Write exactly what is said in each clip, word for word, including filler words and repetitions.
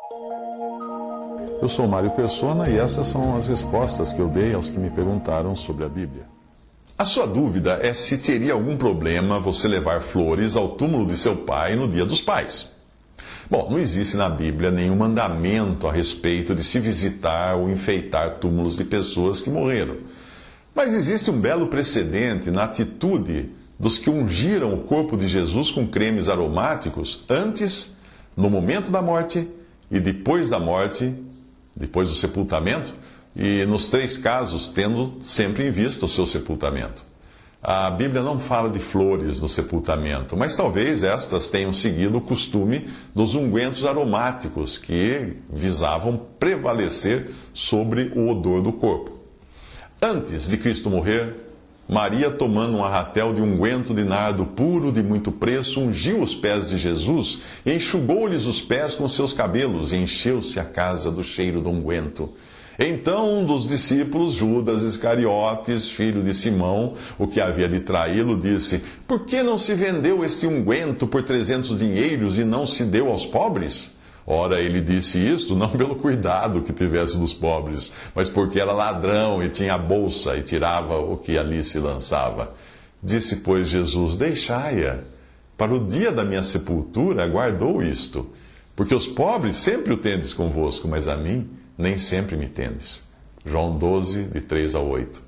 Eu sou Mário Persona e essas são as respostas que eu dei aos que me perguntaram sobre a Bíblia. A sua dúvida é se teria algum problema você levar flores ao túmulo de seu pai no Dia dos Pais. Bom, não existe na Bíblia nenhum mandamento a respeito de se visitar ou enfeitar túmulos de pessoas que morreram. Mas existe um belo precedente na atitude dos que ungiram o corpo de Jesus com cremes aromáticos antes, no momento da morte e depois da morte, depois do sepultamento, e nos três casos tendo sempre em vista o seu sepultamento. A Bíblia não fala de flores no sepultamento, mas talvez estas tenham seguido o costume dos ungüentos aromáticos que visavam prevalecer sobre o odor do corpo. Antes de Cristo morrer, Maria, tomando um arratel de unguento de nardo puro de muito preço, ungiu os pés de Jesus e enxugou-lhes os pés com seus cabelos, e encheu-se a casa do cheiro do unguento. Então um dos discípulos, Judas Iscariotes, filho de Simão, o que havia de traí-lo, disse: Por que não se vendeu este unguento por trezentos dinheiros e não se deu aos pobres? Ora, ele disse isto não pelo cuidado que tivesse dos pobres, mas porque era ladrão e tinha bolsa e tirava o que ali se lançava. Disse, pois, Jesus: Deixai-a. Para o dia da minha sepultura guardou isto. Porque os pobres sempre o tendes convosco, mas a mim nem sempre me tendes. João doze, de três a oito.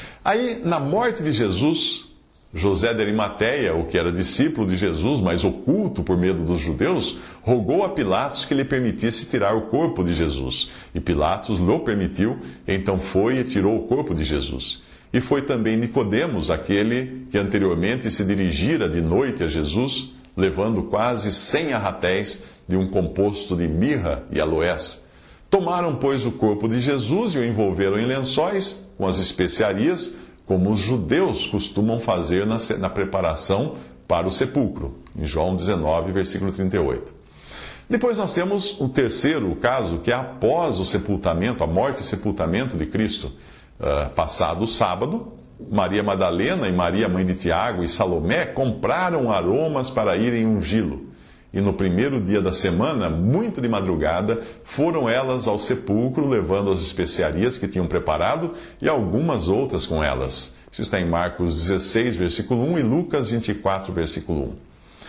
Aí, na morte de Jesus, José de Arimateia, o que era discípulo de Jesus, mas oculto por medo dos judeus, rogou a Pilatos que lhe permitisse tirar o corpo de Jesus. E Pilatos lhe permitiu, então foi e tirou o corpo de Jesus. E foi também Nicodemos, aquele que anteriormente se dirigira de noite a Jesus, levando quase cem arratéis de um composto de mirra e aloés. Tomaram, pois, o corpo de Jesus e o envolveram em lençóis, com as especiarias, como os judeus costumam fazer na, na preparação para o sepulcro, em João dezenove, versículo trinta e oito. Depois nós temos o terceiro caso, que é após o sepultamento, a morte e sepultamento de Cristo. Uh, passado o sábado, Maria Madalena e Maria, mãe de Tiago, e Salomé compraram aromas para irem ungí-lo. E no primeiro dia da semana, muito de madrugada, foram elas ao sepulcro, levando as especiarias que tinham preparado e algumas outras com elas. Isso está em Marcos dezesseis, versículo um, e Lucas vinte e quatro, versículo um.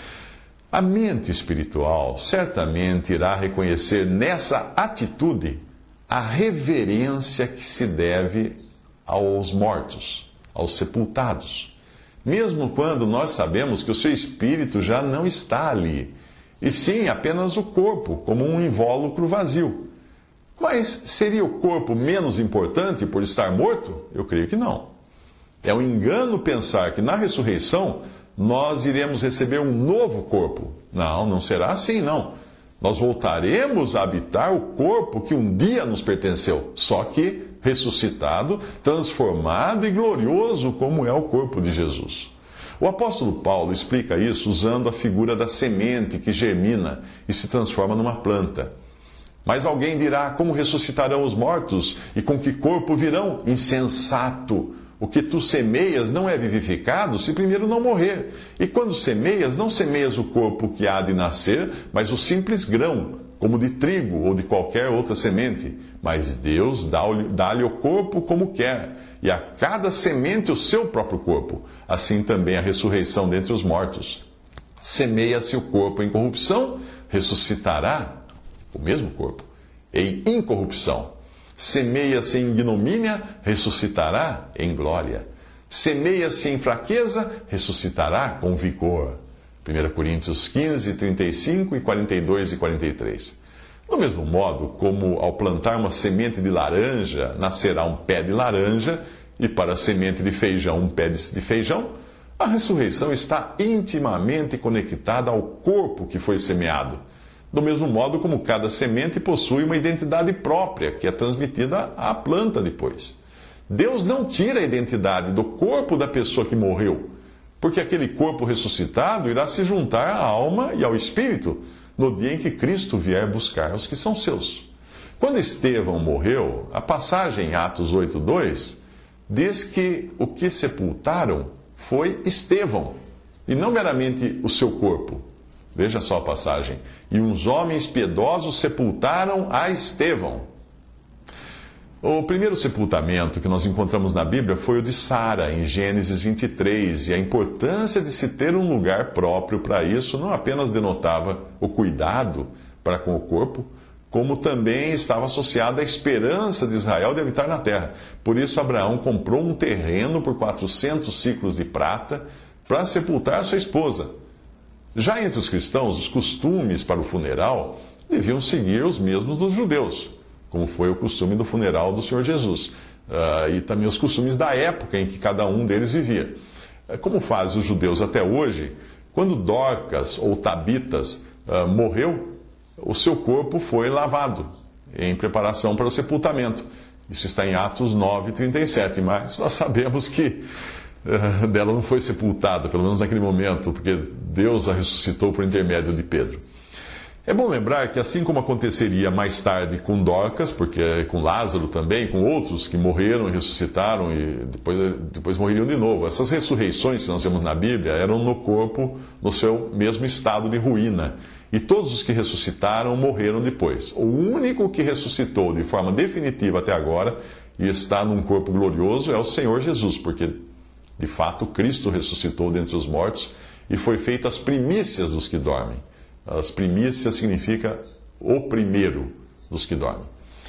A mente espiritual certamente irá reconhecer nessa atitude a reverência que se deve aos mortos, aos sepultados, mesmo quando nós sabemos que o seu espírito já não está ali, e sim apenas o corpo, como um invólucro vazio. Mas seria o corpo menos importante por estar morto? Eu creio que não. É um engano pensar que na ressurreição nós iremos receber um novo corpo. Não, não será assim, não. Nós voltaremos a habitar o corpo que um dia nos pertenceu, só que ressuscitado, transformado e glorioso como é o corpo de Jesus. O apóstolo Paulo explica isso usando a figura da semente que germina e se transforma numa planta. Mas alguém dirá: como ressuscitarão os mortos e com que corpo virão? Insensato! O que tu semeias não é vivificado se primeiro não morrer. E quando semeias, não semeias o corpo que há de nascer, mas o simples grão, como de trigo ou de qualquer outra semente. Mas Deus dá-lhe o corpo como quer, e a cada semente o seu próprio corpo. Assim também a ressurreição dentre os mortos. Semeia-se o corpo em corrupção, ressuscitará o mesmo corpo em incorrupção. Semeia-se em ignomínia, ressuscitará em glória. Semeia-se em fraqueza, ressuscitará com vigor. primeira Coríntios quinze, trinta e cinco e quarenta e dois e quarenta e três. Do mesmo modo como ao plantar uma semente de laranja, nascerá um pé de laranja, e para a semente de feijão, um pé de feijão, a ressurreição está intimamente conectada ao corpo que foi semeado. Do mesmo modo como cada semente possui uma identidade própria, que é transmitida à planta depois. Deus não tira a identidade do corpo da pessoa que morreu, porque aquele corpo ressuscitado irá se juntar à alma e ao espírito no dia em que Cristo vier buscar os que são seus. Quando Estevão morreu, a passagem em Atos oito, dois diz que o que sepultaram foi Estevão, e não meramente o seu corpo. Veja só a passagem. E uns homens piedosos sepultaram a Estevão. O primeiro sepultamento que nós encontramos na Bíblia foi o de Sara, em Gênesis vinte e três, e a importância de se ter um lugar próprio para isso não apenas denotava o cuidado para com o corpo, como também estava associada à esperança de Israel de habitar na terra. Por isso, Abraão comprou um terreno por quatrocentos ciclos de prata para sepultar sua esposa. Já entre os cristãos, os costumes para o funeral deviam seguir os mesmos dos judeus, como foi o costume do funeral do Senhor Jesus, uh, e também os costumes da época em que cada um deles vivia. Como fazem os judeus até hoje, quando Dorcas ou Tabitas uh, morreu, o seu corpo foi lavado em preparação para o sepultamento. Isso está em Atos nove, trinta e sete, mas nós sabemos que uh, dela não foi sepultada, pelo menos naquele momento, porque Deus a ressuscitou por intermédio de Pedro. É bom lembrar que, assim como aconteceria mais tarde com Dorcas, porque com Lázaro também, com outros que morreram e ressuscitaram e depois, depois morreriam de novo, essas ressurreições que nós vemos na Bíblia eram no corpo, no seu mesmo estado de ruína. E todos os que ressuscitaram morreram depois. O único que ressuscitou de forma definitiva até agora e está num corpo glorioso é o Senhor Jesus, porque, de fato, Cristo ressuscitou dentre os mortos e foi feito as primícias dos que dormem. As primícias significa o primeiro dos que dormem.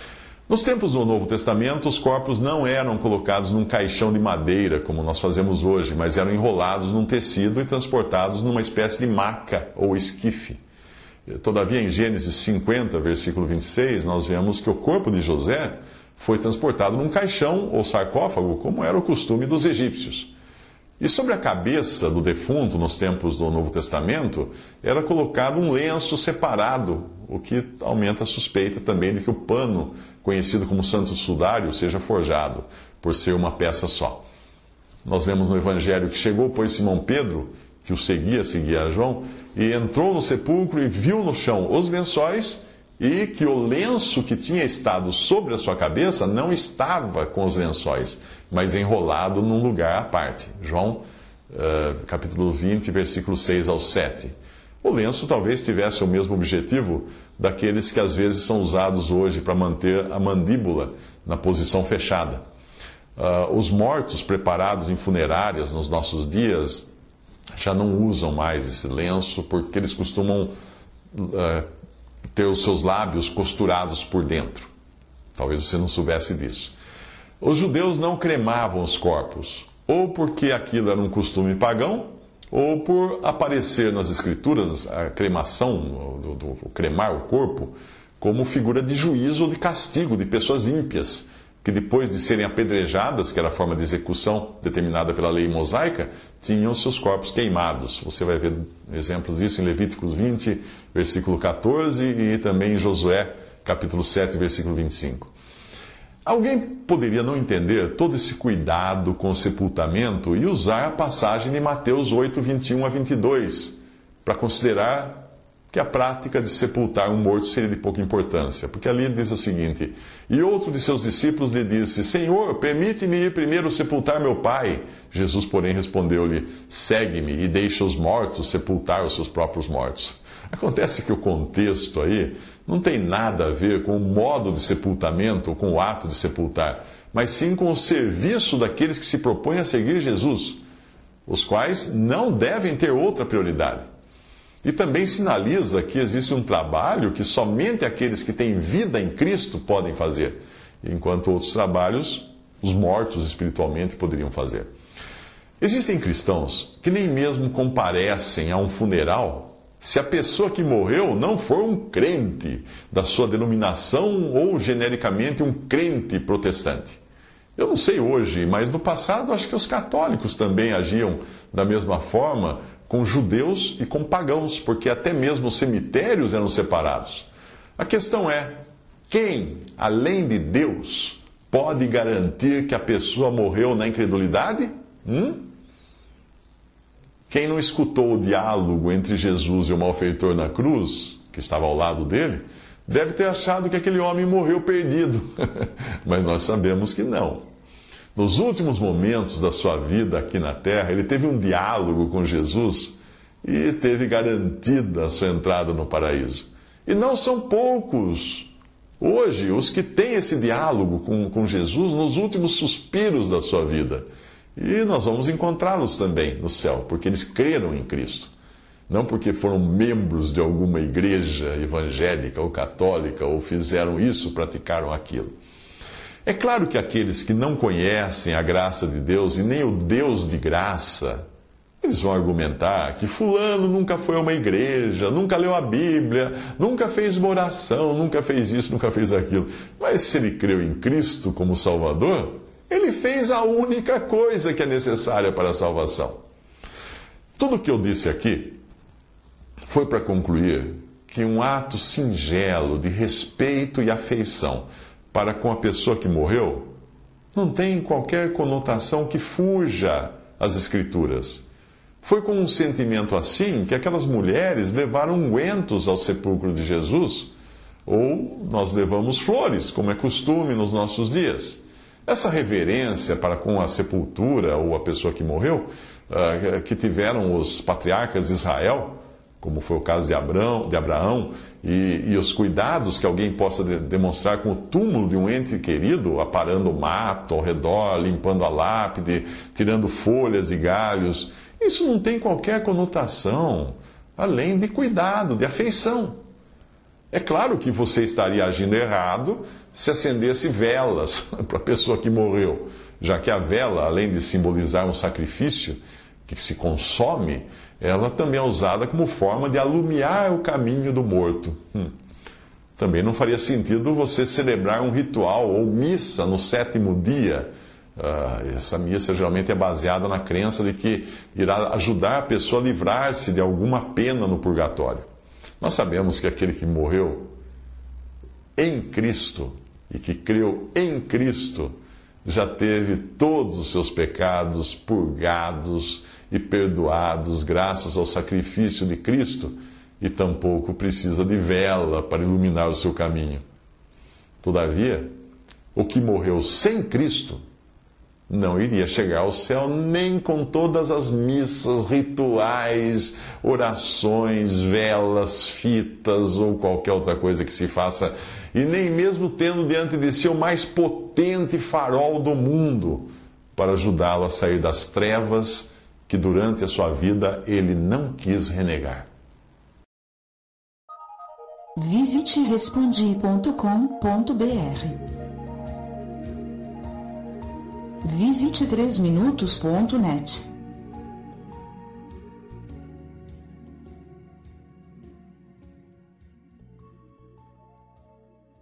Nos tempos do Novo Testamento, os corpos não eram colocados num caixão de madeira, como nós fazemos hoje, mas eram enrolados num tecido e transportados numa espécie de maca ou esquife. Todavia, em Gênesis cinquenta, versículo vinte e seis, nós vemos que o corpo de José foi transportado num caixão ou sarcófago, como era o costume dos egípcios. E sobre a cabeça do defunto, nos tempos do Novo Testamento, era colocado um lenço separado, o que aumenta a suspeita também de que o pano, conhecido como santo sudário, seja forjado, por ser uma peça só. Nós vemos no Evangelho que chegou, pois, Simão Pedro, que o seguia, seguia a João, e entrou no sepulcro e viu no chão os lençóis, e que o lenço que tinha estado sobre a sua cabeça não estava com os lençóis, mas enrolado num lugar à parte. João, uh, capítulo vinte, versículos seis ao sete. O lenço talvez tivesse o mesmo objetivo daqueles que às vezes são usados hoje para manter a mandíbula na posição fechada. Uh, os mortos preparados em funerárias nos nossos dias já não usam mais esse lenço, porque eles costumam uh, ter os seus lábios costurados por dentro. Talvez você não soubesse disso. Os judeus não cremavam os corpos, ou porque aquilo era um costume pagão, ou por aparecer nas escrituras a cremação, do, do, do cremar o corpo, como figura de juízo ou de castigo de pessoas ímpias, que depois de serem apedrejadas, que era a forma de execução determinada pela lei mosaica, tinham seus corpos queimados. Você vai ver exemplos disso em Levíticos vinte, versículo catorze, e também em Josué, capítulo sete, versículo vinte e cinco. Alguém poderia não entender todo esse cuidado com o sepultamento e usar a passagem de Mateus oito, vinte e um a vinte e dois, para considerar que a prática de sepultar um morto seria de pouca importância, porque ali diz o seguinte: e outro de seus discípulos lhe disse: Senhor, permite-me ir primeiro sepultar meu pai. Jesus, porém, respondeu-lhe: segue-me e deixa os mortos sepultar os seus próprios mortos. Acontece que o contexto aí não tem nada a ver com o modo de sepultamento, ou com o ato de sepultar, mas sim com o serviço daqueles que se propõem a seguir Jesus, os quais não devem ter outra prioridade. E também sinaliza que existe um trabalho que somente aqueles que têm vida em Cristo podem fazer, enquanto outros trabalhos os mortos espiritualmente poderiam fazer. Existem cristãos que nem mesmo comparecem a um funeral se a pessoa que morreu não for um crente da sua denominação ou genericamente um crente protestante. Eu não sei hoje, mas no passado acho que os católicos também agiam da mesma forma com judeus e com pagãos, porque até mesmo os cemitérios eram separados. A questão é, quem, além de Deus, pode garantir que a pessoa morreu na incredulidade? Hum? Quem não escutou o diálogo entre Jesus e o malfeitor na cruz, que estava ao lado dele, deve ter achado que aquele homem morreu perdido. Mas nós sabemos que não. Nos últimos momentos da sua vida aqui na terra, ele teve um diálogo com Jesus e teve garantida a sua entrada no paraíso. E não são poucos hoje os que têm esse diálogo com, com Jesus nos últimos suspiros da sua vida. E nós vamos encontrá-los também no céu, porque eles creram em Cristo. Não porque foram membros de alguma igreja evangélica ou católica, ou fizeram isso, praticaram aquilo. É claro que aqueles que não conhecem a graça de Deus e nem o Deus de graça, eles vão argumentar que fulano nunca foi a uma igreja, nunca leu a Bíblia, nunca fez uma oração, nunca fez isso, nunca fez aquilo. Mas se ele creu em Cristo como Salvador, ele fez a única coisa que é necessária para a salvação. Tudo o que eu disse aqui foi para concluir que um ato singelo de respeito e afeição para com a pessoa que morreu não tem qualquer conotação que fuja às Escrituras. Foi com um sentimento assim que aquelas mulheres levaram ungüentos ao sepulcro de Jesus, ou nós levamos flores, como é costume nos nossos dias. Essa reverência para com a sepultura ou a pessoa que morreu, que tiveram os patriarcas de Israel, como foi o caso de Abraão, de Abraão e, e os cuidados que alguém possa de, demonstrar com o túmulo de um ente querido, aparando o mato ao redor, limpando a lápide, tirando folhas e galhos, isso não tem qualquer conotação, além de cuidado, de afeição. É claro que você estaria agindo errado se acendesse velas para a pessoa que morreu, já que a vela, além de simbolizar um sacrifício que se consome, ela também é usada como forma de alumiar o caminho do morto. Hum. Também não faria sentido você celebrar um ritual ou missa no sétimo dia. Uh, essa missa geralmente é baseada na crença de que irá ajudar a pessoa a livrar-se de alguma pena no purgatório. Nós sabemos que aquele que morreu em Cristo e que creu em Cristo já teve todos os seus pecados purgados e perdoados graças ao sacrifício de Cristo, e tampouco precisa de vela para iluminar o seu caminho. Todavia, o que morreu sem Cristo não iria chegar ao céu nem com todas as missas, rituais, orações, velas, fitas ou qualquer outra coisa que se faça, e nem mesmo tendo diante de si o mais potente farol do mundo para ajudá-lo a sair das trevas que durante a sua vida ele não quis renegar. Visite respondi ponto com ponto br. Visite três minutos ponto net.